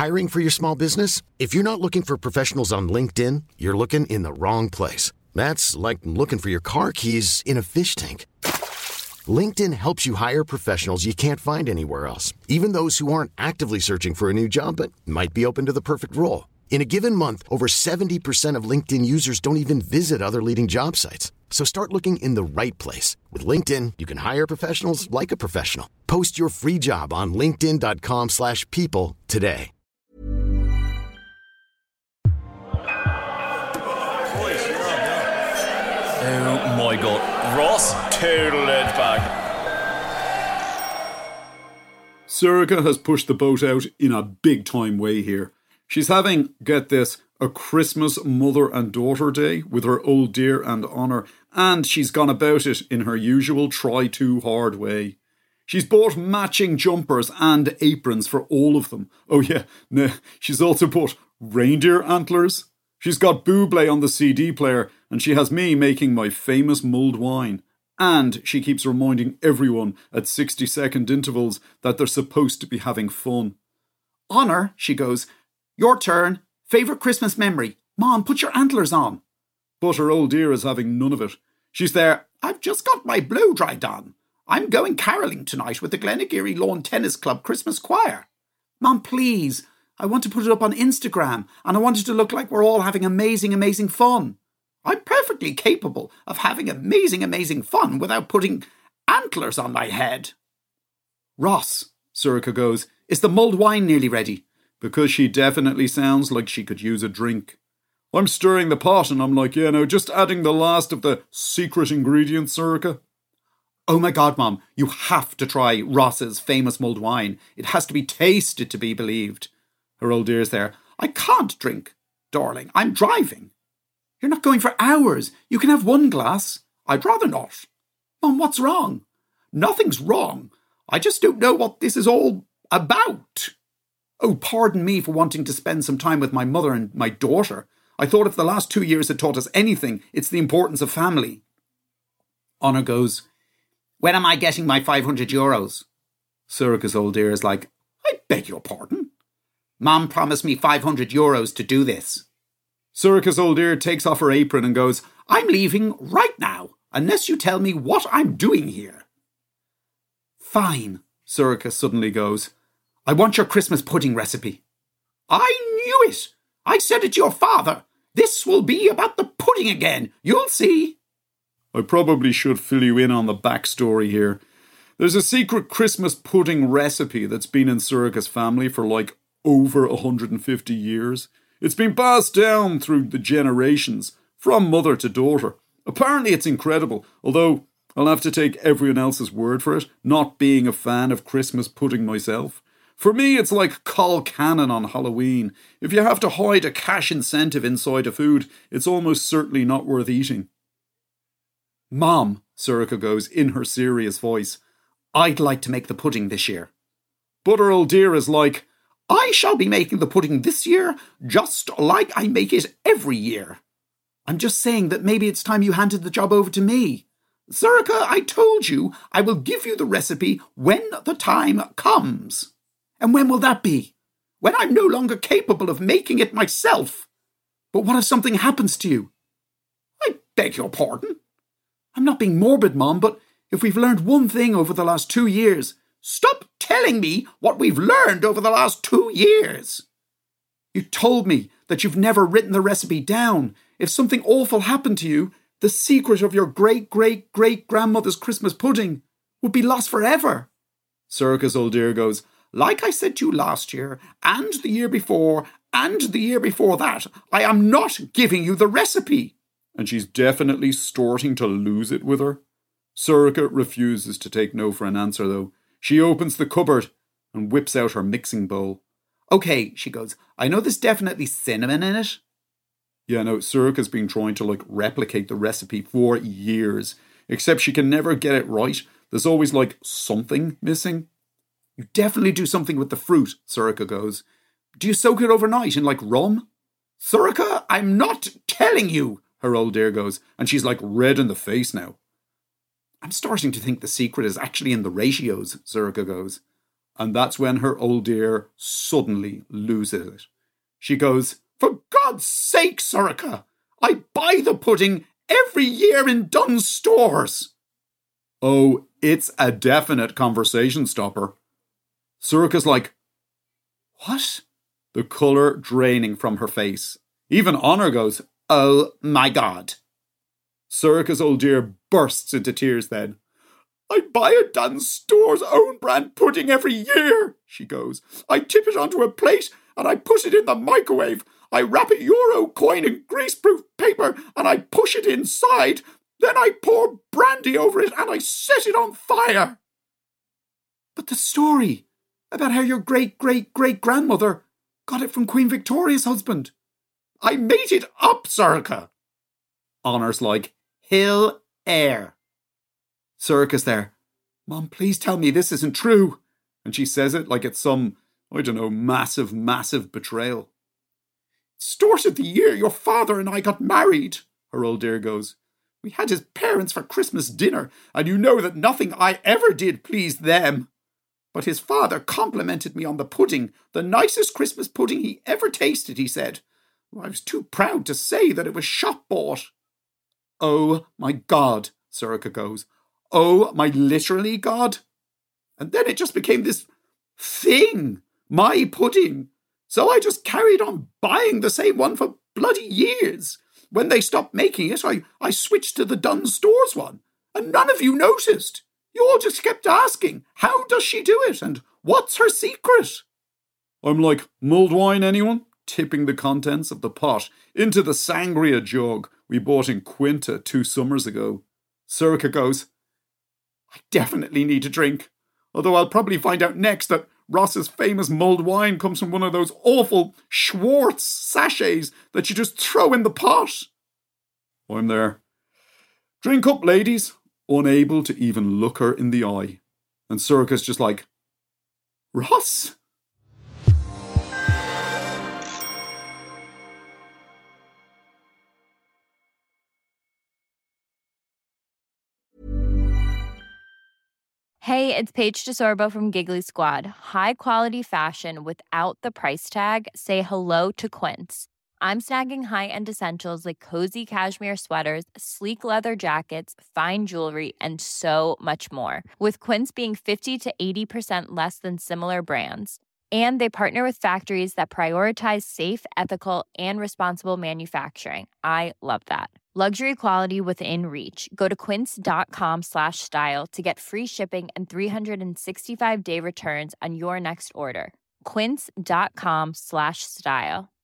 Hiring for your small business? If you're not looking for professionals on LinkedIn, you're looking in the wrong place. That's like looking for your car keys in a fish tank. LinkedIn helps you hire professionals you can't find anywhere else, even those who aren't actively searching for a new job but might be open to the perfect role. In a given month, over 70% of LinkedIn users don't even visit other leading job sites. So start looking in the right place. With LinkedIn, you can hire professionals like a professional. Post your free job on linkedin.com/people today. Oh my God, Ross totaled it back. Sorcha has pushed the boat out in a big time way here. She's having, get this, a Christmas mother and daughter day with her old dear and Honor, and she's gone about it in her usual try too hard way. She's bought matching jumpers and aprons for all of them. Oh yeah, she's also bought reindeer antlers. She's got Bublé on the CD player, and she has me making my famous mulled wine. And she keeps reminding everyone at 60-second intervals that they're supposed to be having fun. Honor, she goes, your turn. Favourite Christmas memory. Mom, put your antlers on. But her old dear is having none of it. She's there. I've just got my blow dried on. I'm going carolling tonight with the Glenageary Lawn Tennis Club Christmas Choir. Mom, please. I want to put it up on Instagram, and I want it to look like we're all having amazing, amazing fun. I'm perfectly capable of having amazing, amazing fun without putting antlers on my head. Ross, Sorcha goes, is the mulled wine nearly ready? Because she definitely sounds like she could use a drink. I'm stirring the pot and I'm like, just adding the last of the secret ingredients, Sorcha. Oh my God, Mom, you have to try Ross's famous mulled wine. It has to be tasted to be believed. Her old dear's there. I can't drink, darling. I'm driving. You're not going for hours. You can have one glass. I'd rather not. Mom, what's wrong? Nothing's wrong. I just don't know what this is all about. Oh, pardon me for wanting to spend some time with my mother and my daughter. I thought if the last 2 years had taught us anything, it's the importance of family. Honor goes, when am I getting my €500? Sorcha's old dear is like, I beg your pardon? Mom promised me €500 to do this. Sorcha's old dear takes off her apron and goes, I'm leaving right now, unless you tell me what I'm doing here. Fine, Sorcha suddenly goes, I want your Christmas pudding recipe. I knew it. I said it to your father. This will be about the pudding again. You'll see. I probably should fill you in on the backstory here. There's a secret Christmas pudding recipe that's been in Sorcha's family for like over 150 years. It's been passed down through the generations, from mother to daughter. Apparently it's incredible, although I'll have to take everyone else's word for it, not being a fan of Christmas pudding myself. For me, it's like Col Cannon on Halloween. If you have to hide a cash incentive inside a food, it's almost certainly not worth eating. Mom, Sorcha goes in her serious voice, I'd like to make the pudding this year. But her old dear is like, I shall be making the pudding this year, just like I make it every year. I'm just saying that maybe it's time you handed the job over to me. Sorcha, I told you I will give you the recipe when the time comes. And when will that be? When I'm no longer capable of making it myself. But what if something happens to you? I beg your pardon. I'm not being morbid, Mom, but if we've learned one thing over the last 2 years, stop telling me what we've learned over the last 2 years. You told me that you've never written the recipe down. If something awful happened to you, the secret of your great-great-great-grandmother's Christmas pudding would be lost forever. Sorcha's old dear goes, like I said to you last year, and the year before, and the year before that, I am not giving you the recipe. And she's definitely starting to lose it with her. Sorcha refuses to take no for an answer, though. She opens the cupboard and whips out her mixing bowl. Okay, she goes, I know there's definitely cinnamon in it. Yeah, no, Sorcha's been trying to, replicate the recipe for years. Except she can never get it right. There's always, something missing. You definitely do something with the fruit, Sorcha goes. Do you soak it overnight in, rum? Sorcha, I'm not telling you, her old dear goes. And she's, red in the face now. I'm starting to think the secret is actually in the ratios, Sorcha goes. And that's when her old dear suddenly loses it. She goes, "For God's sake, Sorcha, I buy the pudding every year in Dunn's stores." Oh, it's a definite conversation stopper. Sorcha's like, "What?" The colour draining from her face. Even Honor goes, "Oh my God." Sorcha's old dear bursts into tears then. "I buy a Dunn's Store's own brand pudding every year," she goes. "I tip it onto a plate and I put it in the microwave. I wrap a euro coin in greaseproof paper and I push it inside. Then I pour brandy over it and I set it on fire." "But the story about how your great-great-great-grandmother got it from Queen Victoria's husband." "I made it up, Sorcha." Honor's like, "Hill air." Sorcha's there. "Mom, please tell me this isn't true." And she says it like it's some, I don't know, massive, massive betrayal. "Start of the year your father and I got married," her old dear goes. "We had his parents for Christmas dinner, and you know that nothing I ever did pleased them. But his father complimented me on the pudding, the nicest Christmas pudding he ever tasted, he said. I was too proud to say that it was shop-bought." "Oh my God," Sorcha goes. "Oh my literally God." And then it just became this thing, my pudding. So I just carried on buying the same one for bloody years. When they stopped making it, I switched to the Dunn's Stores one. And none of you noticed. You all just kept asking, how does she do it? And what's her secret? I'm like, mulled wine, anyone? Tipping the contents of the pot into the sangria jug we bought in Quinta 2 summers ago. Sorcha goes, "I definitely need a drink. Although I'll probably find out next that Ross's famous mulled wine comes from one of those awful Schwartz sachets that you just throw in the pot." I'm there. "Drink up, ladies," unable to even look her in the eye. And Sorcha's just like, "Ross?" Hey, it's Paige DeSorbo from Giggly Squad. High quality fashion without the price tag. Say hello to Quince. I'm snagging high-end essentials like cozy cashmere sweaters, sleek leather jackets, fine jewelry, and so much more. With Quince being 50 to 80% less than similar brands. And they partner with factories that prioritize safe, ethical, and responsible manufacturing. I love that. Luxury quality within reach. Go to quince.com/style to get free shipping and 365-day returns on your next order. Quince.com/style.